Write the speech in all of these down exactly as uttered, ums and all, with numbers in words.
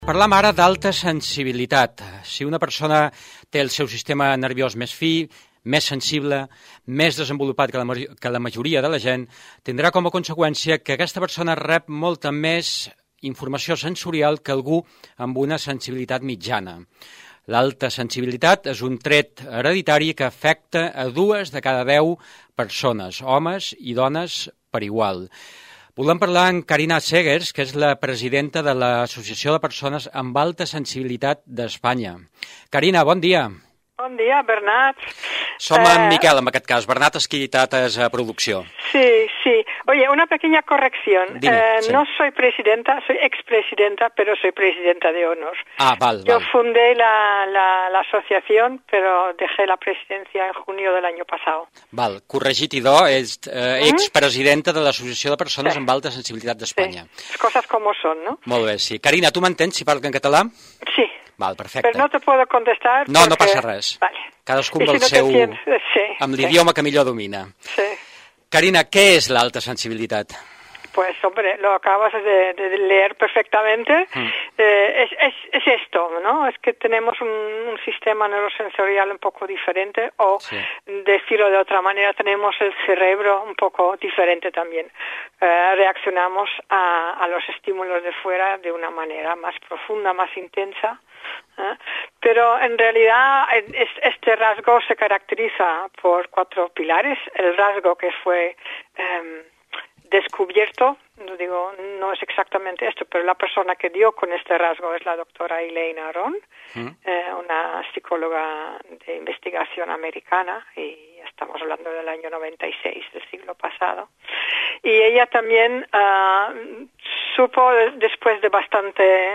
Parlam ara d'alta sensibilitat. Si una persona té el seu sistema nerviós més fi, més sensible, més desenvolupat que la, que la majoria de la gent, tindrà com a conseqüència que aquesta persona rep molta més informació sensorial que algú amb una sensibilitat mitjana. L'alta sensibilitat és un tret hereditari que afecta a dues de cada deu persones, homes i dones per igual. Volem parlar amb Carina Segers, que és la presidenta de l'Associació de Persones amb Alta Sensibilitat d'Espanya. Carina, bon dia. Bon dia, Bernat. Som eh... en Miquel, en aquest cas. Bernat Esquilitat és a producció. Sí, sí. Oye, una pequeña corrección. Dime, eh, sí. No soy presidenta, soy expresidenta, pero soy presidenta de honor. Ah, val, Yo val. fundé la, la, la asociación, pero dejé la presidencia en junio del año pasado. Val, corregit idò, és eh, expresidenta de l'Associació de Persones Sí. amb Alta Sensibilitat d'Espanya. Sí, cosas como son, ¿no? Molt bé, sí. Carina, tu m'entens si parlo en català? Sí. Val, perfecte. Pero no te puedo contestar. No, no porque... passa res. Vale. Cadascú Y amb si el no te seu... entiendes, sí, amb sí. l'idioma que millor domina. Sí. Carina, què és l'alta sensibilitat? Pues, hombre, lo acabas de, de leer perfectamente. Mm. Eh, es, es, es esto, ¿no? Es que tenemos un, un sistema neurosensorial un poco diferente, o, sí. decirlo de otra manera, tenemos el cerebro un poco diferente también. Eh, reaccionamos a, a los estímulos de fuera de una manera más profunda, más intensa. ¿Eh? Pero en realidad es, este rasgo se caracteriza por cuatro pilares. El rasgo que fue eh, descubierto, no digo, no es exactamente esto, pero la persona que dio con este rasgo es la doctora Elaine Aron, ¿Mm? eh, una psicóloga de investigación americana, y estamos hablando del año noventa y seis del siglo pasado. Y ella también uh, supo, después de bastante...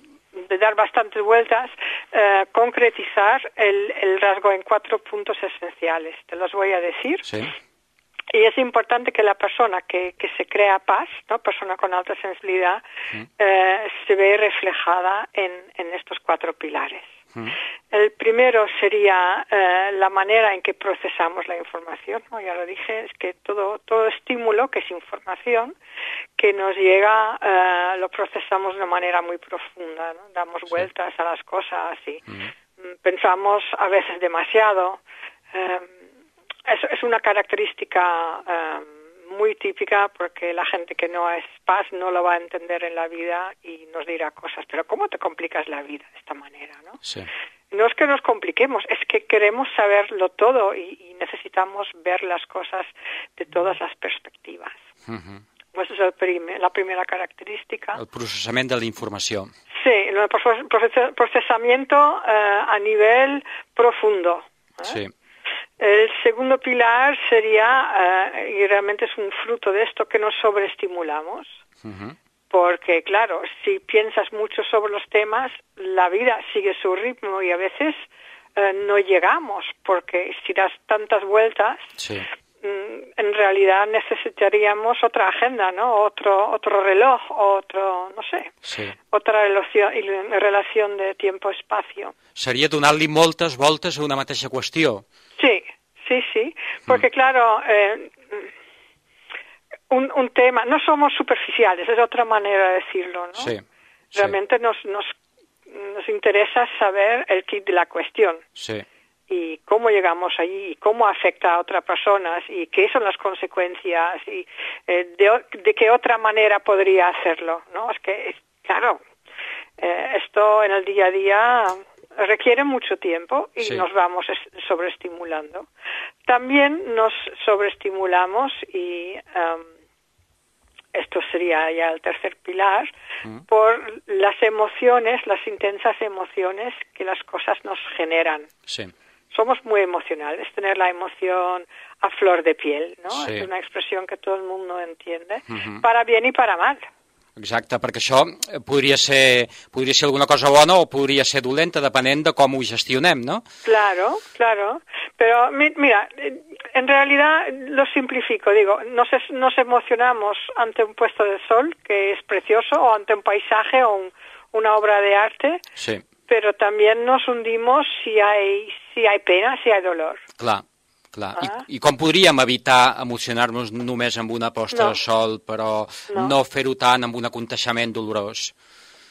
de dar bastantes vueltas, eh, concretizar el, el rasgo en cuatro puntos esenciales. Te los voy a decir. Sí. Y es importante que la persona que, que se crea paz, ¿no? Persona con alta sensibilidad, mm. eh, se ve reflejada en, en estos cuatro pilares. Mm. El primero sería eh, la manera en que procesamos la información, ¿no? Ya lo dije, es que todo, todo estímulo, que es información, que nos llega, eh, lo procesamos de una manera muy profunda, ¿no? Damos sí. vueltas a las cosas y mm. pensamos a veces demasiado. Eh, es, es una característica eh, muy típica, porque la gente que no es paz no lo va a entender en la vida y nos dirá cosas, pero ¿cómo te complicas la vida de esta manera, no? Sí. No es que nos compliquemos, es que queremos saberlo todo y, y necesitamos ver las cosas de todas las perspectivas. Uh-huh. Pues esa es el primer, la primera característica. El processament de la informació. Sí, el procesamiento eh, a nivel profundo. ¿eh? Sí. El segundo pilar sería, eh, y realmente es un fruto de esto, que nos sobreestimulamos. Uh-huh. Porque, claro, si piensas mucho sobre los temas, la vida sigue su ritmo y a veces eh, no llegamos, porque si das tantas vueltas, sí. en realidad necesitaríamos otra agenda, ¿no? Otro otro reloj, otro, no sé, sí. otra relación, relación de tiempo-espacio. Seria donar-li moltes voltes a una mateixa qüestió. Sí, sí, sí, porque mm. claro... Eh, Un, un tema, no somos superficiales, es otra manera de decirlo, ¿no? Sí, Realmente sí. Nos, nos, nos interesa saber el kit de la cuestión. Sí. Y cómo llegamos allí, y cómo afecta a otras personas, y qué son las consecuencias, y eh, de, de qué otra manera podría hacerlo, ¿no? Es que, claro, eh, esto en el día a día requiere mucho tiempo y sí. nos vamos sobreestimulando. También nos sobreestimulamos y... Um, esto sería ya el tercer pilar, mm. por las emociones, las intensas emociones que las cosas nos generan. Sí. Somos muy emocionales, tener la emoción a flor de piel, ¿no? Sí. Es una expresión que todo el mundo entiende, mm-hmm. para bien y para mal. Exacte, perquè això podria ser, podria ser alguna cosa bona o podria ser dolenta, depenent de com ho gestionem, ¿no? Claro, claro. Pero mira, en realidad lo simplifico, digo, nos, es, nos emocionamos ante un puesto de sol, que es precioso, o ante un paisaje o un, una obra de arte, sí. pero también nos hundimos si hay, si hay pena, si hay dolor. Clar. Clar. Ah. I, I com podríem evitar emocionar-nos només amb una posta no. de sol, però no, no fer-ho tant amb un aconteixement dolorós?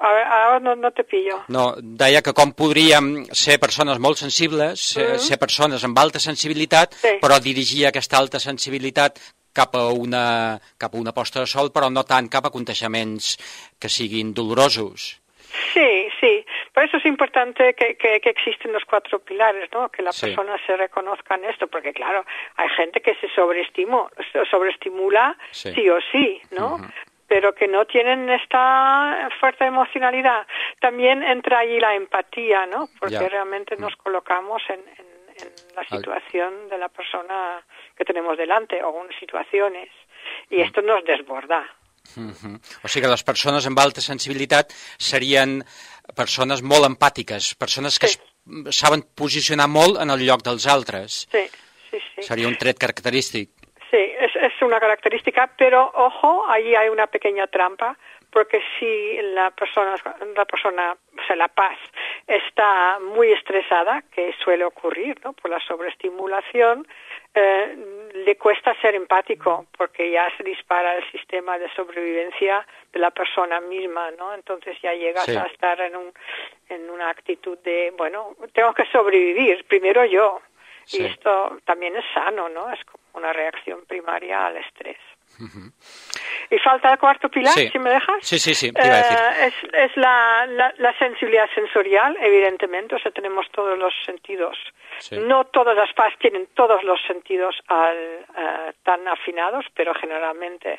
Ara no, no te pillo. No, deia que com podríem ser persones molt sensibles, ser, mm-hmm. ser persones amb alta sensibilitat, sí. però dirigir aquesta alta sensibilitat cap a una, cap a una posta de sol, però no tant cap a aconteixements que siguin dolorosos. Sí, sí. Por eso es importante que, que, que existen los cuatro pilares, ¿no? Que la sí. persona se reconozca en esto, porque claro, hay gente que se sobreestimula, se sobreestimula sí. sí o sí, ¿no? Uh-huh. Pero que no tienen esta fuerte emocionalidad. También entra ahí la empatía, ¿no? Porque ya. realmente nos colocamos en, en, en la situación de la persona que tenemos delante, o en situaciones, y esto nos desborda. Uh-huh. O sigui que les persones amb alta sensibilitat serien persones molt empàtiques, persones que sí. es saben posicionar molt en el lloc dels altres. Sí, sí, sí. Seria un tret característic. Sí, es, es una característica, pero ojo, ahí hay una pequeña trampa, porque si la persona, la persona, o sea, la paz está muy estresada, que suele ocurrir, ¿no? Por la sobreestimulación, eh, le cuesta ser empático, porque ya se dispara el sistema de sobrevivencia de la persona misma, ¿no? Entonces ya llegas sí. a estar en un, en una actitud de, bueno, tengo que sobrevivir, primero yo. Sí. Y esto también es sano, ¿no? Es como una reacción primaria al estrés. Uh-huh. Y falta el cuarto pilar, sí. si me dejas. Sí, sí, sí, te iba a decir. Eh, es es la, la, la sensibilidad sensorial, evidentemente, o sea, tenemos todos los sentidos. Sí. No todas las P A S tienen todos los sentidos al, uh, tan afinados, pero generalmente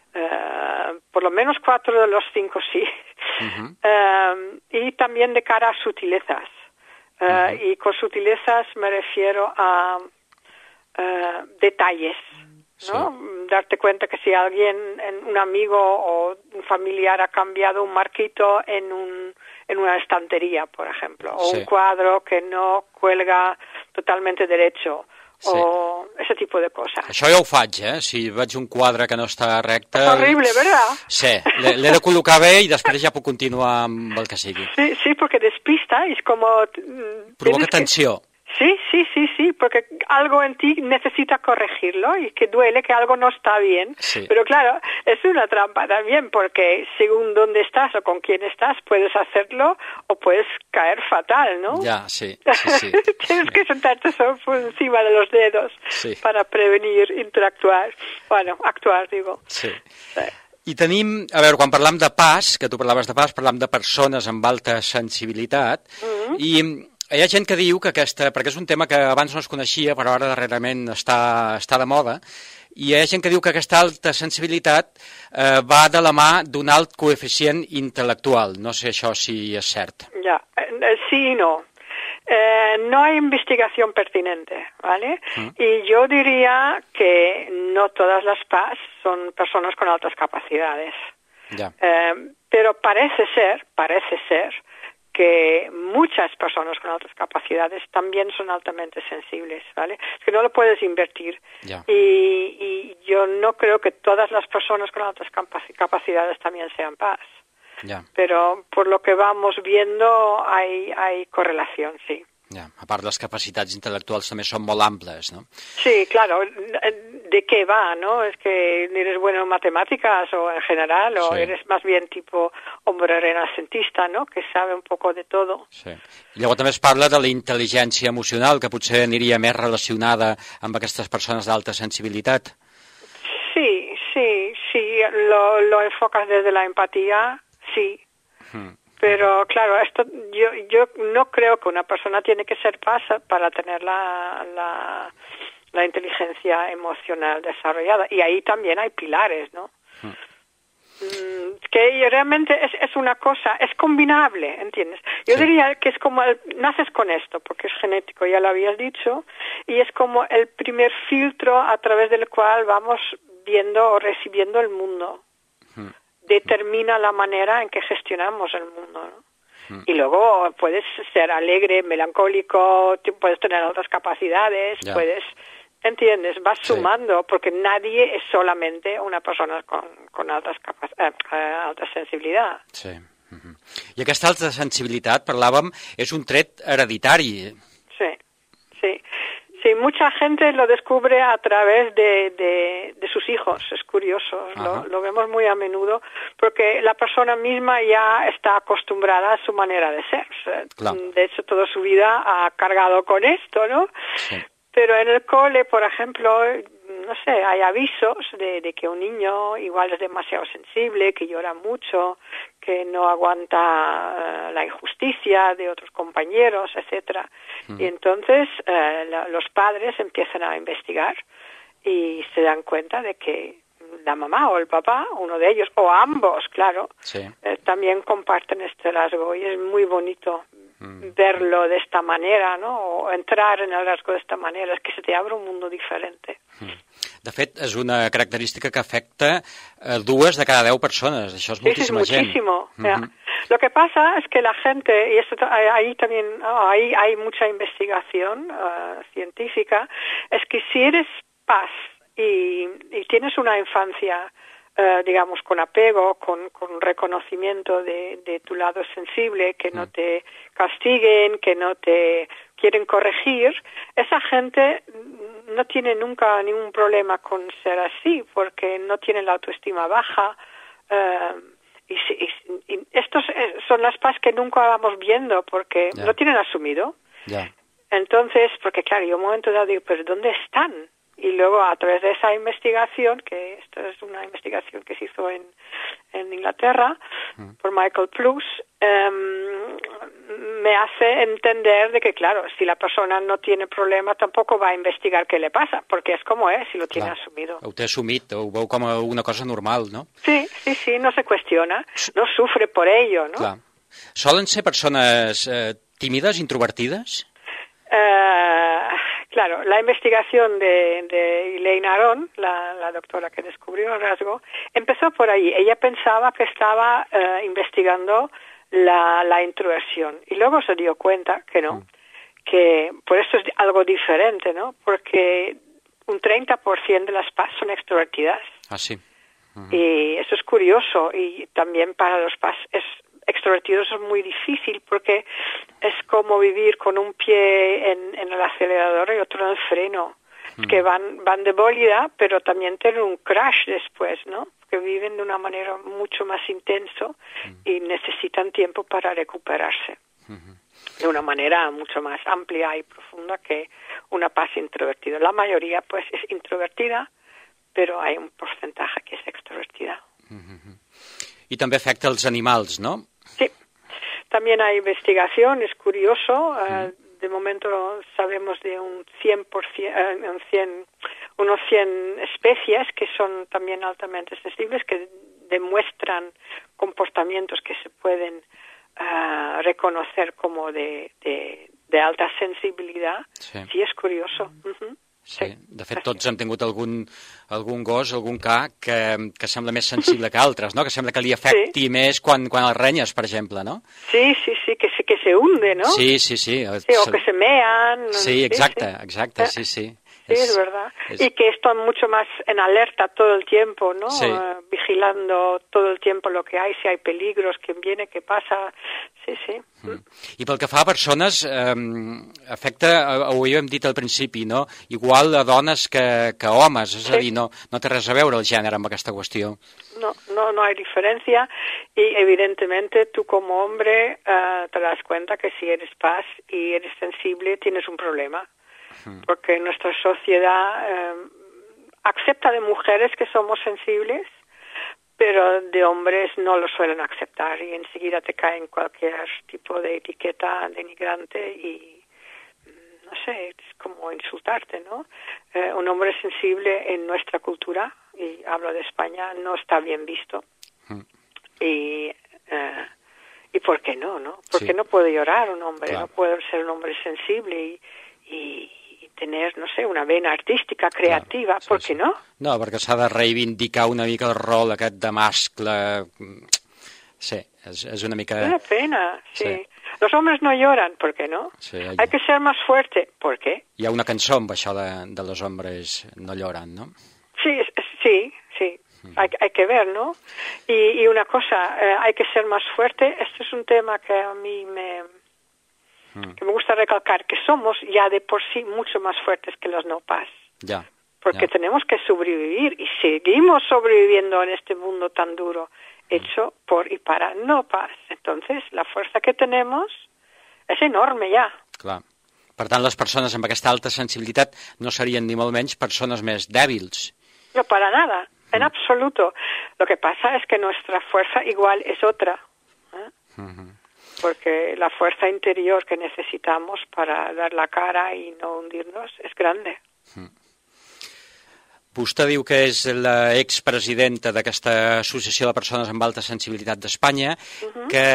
uh, por lo menos cuatro de los cinco sí. Uh-huh. uh, y también de cara a sutilezas. Uh, uh-huh. Y con sutilezas me refiero a uh, detalles, ¿no? Sí. Darte cuenta que si alguien, un amigo o un familiar ha cambiado un marquito en un en una estantería, por ejemplo, o sí. un cuadro que no cuelga totalmente derecho, sí. o ese tipo de cosas. Això ja ho faig, eh? Si veig un quadre que no està recte... És horrible, ¿verdad? Sí, l'he de col·locar bé i després ja puc continuar amb el que sigui. Sí, sí, porque despista, és com... Provoca tensió. Que... Sí, sí, sí, sí, porque algo en ti necesita corregirlo y que duele que algo no está bien. Sí. Pero claro, es una trampa también, porque según dónde estás o con quién estás, puedes hacerlo o puedes caer fatal, ¿no? Ya, sí, sí, sí. Tienes que sentarte por encima de los dedos sí. para prevenir, interactuar, bueno, actuar, digo. Sí. sí. I tenim, a veure, quan parlam de P A S, que tu parlaves de P A S, parlam de persones amb alta sensibilitat, mm-hmm. i hi ha gent que diu que aquesta, perquè és un tema que abans no es coneixia, però ara darrerament està, està de moda, i hi ha gent que diu que aquesta alta sensibilitat eh, va de la mà d'un alt coeficient intel·lectual. No sé això si és cert. Ja, sí i no. Eh, no hay investigación pertinente, ¿vale? ¿Mm? Y yo diría que no todas las P A S son personas con altas capacidades. Ya. Eh, pero parece ser, parece ser, que muchas personas con altas capacidades también son altamente sensibles, ¿vale? Es que no lo puedes invertir. Yeah. Y, y yo no creo que todas las personas con altas capacidades también sean P A S. Yeah. Pero por lo que vamos viendo hay, hay correlación, sí. Ja, a part, les capacitats intel·lectuals també són molt amples, ¿no? Sí, claro. ¿De qué va, no? ¿Es que eres bueno en matemáticas o en general? ¿O sí. eres más bien tipo hombre renacentista, no? Que sabe un poco de todo. Sí. I llavors també es parla de la intel·ligència emocional, que potser aniria més relacionada amb aquestes persones d'alta sensibilitat. Sí, sí, sí. Lo, lo enfocas desde la empatía, sí. Hmm. Pero claro, esto yo yo no creo que una persona tiene que ser P A S para tener la, la la inteligencia emocional desarrollada, y ahí también hay pilares, ¿no? Mm. Que realmente es es una cosa, es combinable, ¿entiendes? Yo sí. diría que es como el, naces con esto porque es genético, ya lo habías dicho, y es como el primer filtro a través del cual vamos viendo o recibiendo el mundo. Mm. Determina la manera en que gestionamos el mundo, ¿no? Mm. Y luego puedes ser alegre, melancólico, puedes tener otras capacidades, yeah. puedes, ¿entiendes? Vas sí. sumando, porque nadie es solamente una persona con, con altas capac eh, eh, alta sensibilitat. Sí. Uh-huh. I aquesta alta sensibilitat, parlàvem, és un tret hereditari. Sí, sí. Sí, mucha gente lo descubre a través de, de, de sus hijos, es curioso, lo, lo vemos muy a menudo, porque la persona misma ya está acostumbrada a su manera de ser. Claro. De hecho, toda su vida ha cargado con esto, ¿no? Sí. Pero en el cole, por ejemplo, no sé, hay avisos de, de que un niño igual es demasiado sensible, que llora mucho, que no aguanta uh, la injusticia de otros compañeros, etcétera. Mm. Y entonces uh, la, los padres empiezan a investigar y se dan cuenta de que la mamá o el papá, uno de ellos, o ambos, claro, sí. eh, también comparten este rasgo y es muy bonito mm. verlo de esta manera, ¿no? O entrar en el rasgo de esta manera, es que se te abre un mundo diferente. Mm. De fet, és una característica que afecta a dues de cada deu persones, això és moltíssima sí, sí, es muchísimo. gent. Yeah. Mm-hmm. Lo que pasa es que la gente, y esto ahí también, oh, ahí hay mucha investigación uh, científica, es que si eres paz y, y tienes una infancia, uh, digamos, con apego, con, con reconocimiento de, de tu lado sensible, que no te castiguen, que no te quieren corregir, esa gente no tiene nunca ningún problema con ser así, porque no tiene la autoestima baja. Uh, y, y, y estos son las paz que nunca vamos viendo, porque yeah. lo tienen asumido. Yeah. Entonces, porque claro, yo un momento dado digo, pero ¿dónde están? Y luego a través de esa investigación, que esto es una investigación que se hizo en, en Inglaterra mm. por Michael Plus, um, me hace entender de que, claro, si la persona no tiene problema, tampoco va a investigar qué le pasa, porque es como es, si lo tiene Clar. asumido. Ho té assumit, ho veu com a una cosa normal, no? Sí, sí, sí, no se cuestiona, no sufre por ello, ¿no? Clar. Solen ser persones eh, tímides, introvertides? Uh, claro, la investigación de, de Elaine Aron, la, la doctora que descubrió el rasgo, empezó por ahí. Ella pensaba que estaba uh, investigando la, la introversión y luego se dio cuenta que no, mm. que por eso es algo diferente, ¿no? Porque un treinta por ciento de las P A S son extrovertidas. Ah, sí. Uh-huh. Y eso es curioso y también para los P A S es extrovertidos es muy difícil porque es como vivir con un pie en, en el acelerador y otro en el freno. Mm. Que van, van de bólida, pero también tienen un crash después, ¿no? Que viven de una manera mucho más intenso mm. y necesitan tiempo para recuperarse. Mm-hmm. De una manera mucho más amplia y profunda que una P A S introvertida. La mayoría, pues, es introvertida, pero hay un porcentaje que es extrovertida. Mm-hmm. I també afecta els animals, ¿no? Sí, también hay investigación, es curioso, uh, de momento sabemos de un cien por ciento, uh, un cien, unos cien especies que son también altamente sensibles, que demuestran comportamientos que se pueden uh, reconocer como de, de, de alta sensibilidad. Sí, sí es curioso. Uh-huh. Sí, de fet tots hem tingut algun, algun gos, algun ca que, que sembla més sensible que altres, no? Que sembla que li afecti sí. més quan, quan el renyes, per exemple, no? Sí, sí, sí, que se, que se hunde, ¿no? Sí, sí, sí. sí o que se mean. Sí, exacte, sí, sí. exacte, sí, sí. Sí, es, es verdad. Es... Y que están mucho más en alerta todo el tiempo, ¿no? Sí. Uh, vigilando todo el tiempo lo que hay, si hay peligros, quién viene, qué pasa. Sí, sí. Mm. I pel que fa a persones, eh, afecta, ho hem dit al principi, no? Igual a dones que, que homes, és sí. a dir, no, no té res a veure el gènere amb aquesta qüestió. No, no, no hay diferencia y evidentemente tú como hombre uh, te das cuenta que si eres P A S y eres sensible tienes un problema. Porque nuestra sociedad eh, acepta de mujeres que somos sensibles, pero de hombres no lo suelen aceptar y enseguida te cae en cualquier tipo de etiqueta denigrante y, no sé, es como insultarte, ¿no? Eh, un hombre sensible en nuestra cultura, y hablo de España, no está bien visto. Mm. Y... Eh, ¿Y por qué no, no? Porque sí. no puede llorar un hombre, claro. no puede ser un hombre sensible y... y tener, no sé, una vena artística, creativa, sí, ¿por qué sí. no? No, perquè s'ha de reivindicar una mica el rol aquest de mascle. Sí, és, és una mica... Una pena, sí. sí. Los hombres no lloran, ¿por qué no? Sí, hay... hay que ser más fuerte, ¿por qué? Hi ha una cançó amb això de, de los hombres no lloran, ¿no? Sí, sí, sí. Mm. Hay, hay que ver, ¿no? Y, y una cosa, eh, hay que ser más fuerte. Este es un tema que a mí me... mm. que me gusta recalcar que somos ya de por sí mucho más fuertes que los no paz. Ya. Porque ya. tenemos que sobrevivir y seguimos sobreviviendo en este mundo tan duro, hecho mm. por y para no paz. Entonces, la fuerza que tenemos és enorme ja. Clar. Per tant, les persones amb aquesta alta sensibilitat no serien ni molt menys persones més dèbils. No, para nada, en mm. absoluto. Lo que pasa es que nuestra fuerza igual es otra. ¿eh? Mm-hmm. Porque la fuerza interior que necesitamos para dar la cara y no hundirnos es grande. Mm. Vostè diu que és l'expresidenta d'aquesta Associació de Persones amb Alta Sensibilitat d'Espanya. Uh-huh. que,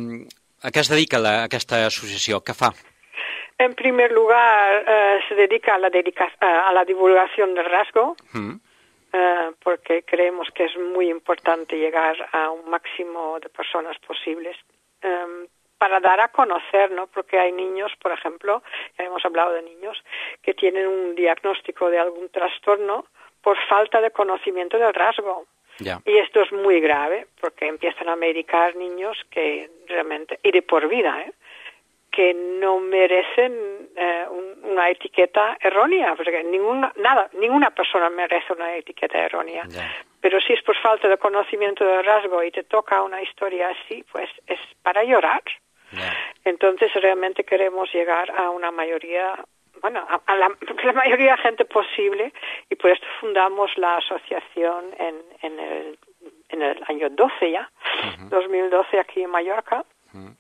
a què es dedica la, aquesta associació? Què fa? En primer lugar, eh, se dedica a la, dedica a la divulgación del rasgo, uh-huh. eh, porque creemos que es muy importante llegar a un máximo de personas posibles. Eh, para dar a conocer, ¿no? Porque hay niños, por ejemplo, ya hemos hablado de niños, que tienen un diagnóstico de algún trastorno por falta de conocimiento del rasgo. Yeah. Y esto es muy grave, porque empiezan a medicar niños que realmente, y de por vida, ¿eh? que no merecen eh, un, una etiqueta errónea, porque ninguna, nada, ninguna persona merece una etiqueta errónea. Yeah. Pero si es por falta de conocimiento del rasgo y te toca una historia así, pues es para llorar. Yeah. Entonces realmente queremos llegar a una mayoría, bueno, a, a la, la mayoría de gente posible, y por esto fundamos la asociación en, en, el, en el año doce ya, uh-huh. dos mil doce aquí en Mallorca, uh-huh.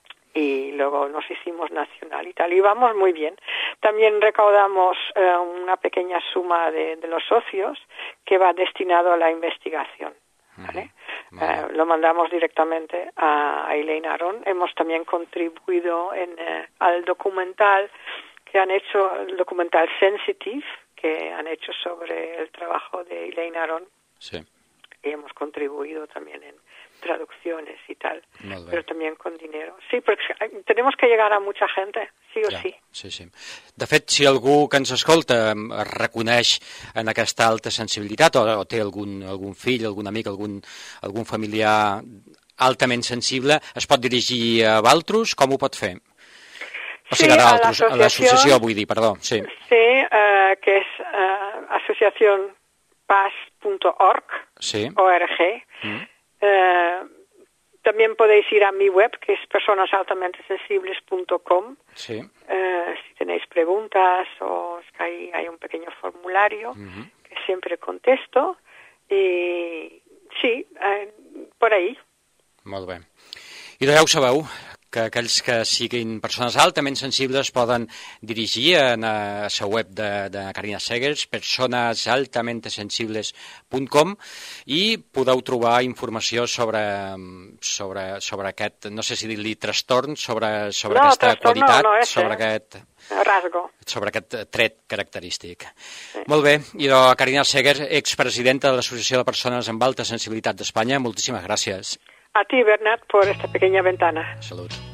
y luego nos hicimos nacional y tal, y vamos muy bien. También recaudamos eh, una pequeña suma de, de los socios que va destinado a la investigación, ¿vale? Uh-huh. Vale. Eh, lo mandamos directamente a, a Elaine Aron. Hemos también contribuido en, eh, al documental que han hecho, el documental Sensitive, que han hecho sobre el trabajo de Elaine Aron. Sí. Y hemos contribuido también en traducciones y tal, pero también con dinero. Sí, porque tenemos que llegar a mucha gente, sí o ja, sí. Sí, sí. De fet, si algú que ens escolta es reconeix en aquesta alta sensibilitat o, o té algun, algun fill, algun amic, algun, algun familiar altament sensible, es pot dirigir a Valtros? Com ho pot fer? O sigui, sí, a Valtros, a l'associació, vull dir, perdó. Sí, sí uh, que és uh, asociación paz punto org, sí. O R G. Mm. Eh, también podéis ir a mi web, que es personas altamente sensibles punto com. Sí. Eh, si tenéis preguntas, o es que hay, hay un pequeño formulario uh-huh. que siempre contesto. Y sí, eh, por ahí. Molt bé. I ja ho sabeu, que aquells que siguin persones altament sensibles poden dirigir a la web de, de Carina Segers, persones altamente sensibles punt com, i podeu trobar informació sobre, sobre, sobre aquest, no sé si dir-li trastorn, sobre, sobre no, aquesta qualitat, no, no, sobre aquest rasgo, sobre aquest tret característic. Sí. Molt bé, i de Carina Segers, expresidenta de l'Associació de Persones amb Alta Sensibilitat d'Espanya, moltíssimes gràcies. A ti, Bernat, por esta pequeña ventana. Salud.